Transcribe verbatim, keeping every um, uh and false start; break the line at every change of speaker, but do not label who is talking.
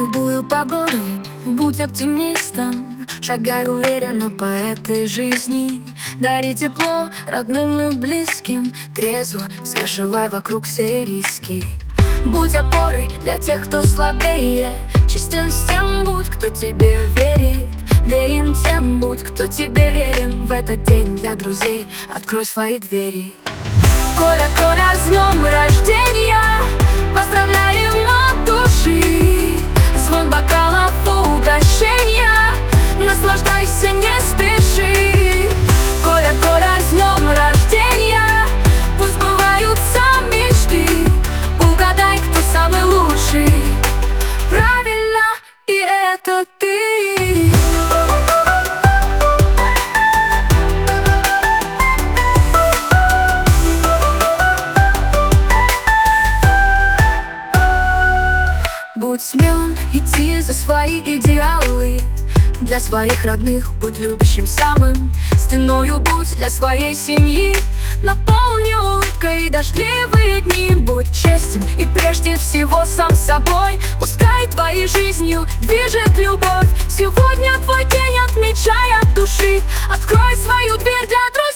любую погоду, будь оптимистом, шагай уверенно по этой жизни. Дари тепло родным и близким, трезво взвешивай вокруг все риски. Будь опорой для тех, кто слабее, честен с тем будь, кто тебе верит. Верен тем будь, кто тебе верен. В этот день для друзей открой свои двери. Коля, Коля, с днем рождения, поздравляем от души. Звон бокалов угощения, наслаждайся, не спеши. Коля, Коля, с днем рождения, пусть сбываются мечты. Угадай, кто самый лучший. Правильно, и это ты. Будь смелым, идти за свои идеалы. Для своих родных будь любящим самым. Стеною будь для своей семьи. Наполни улыбкой дождливые дни. Будь честен и прежде всего сам собой. Пускай твоей жизнью движет любовь. Сегодня твой день, отмечай от души. Открой свою дверь для друзей.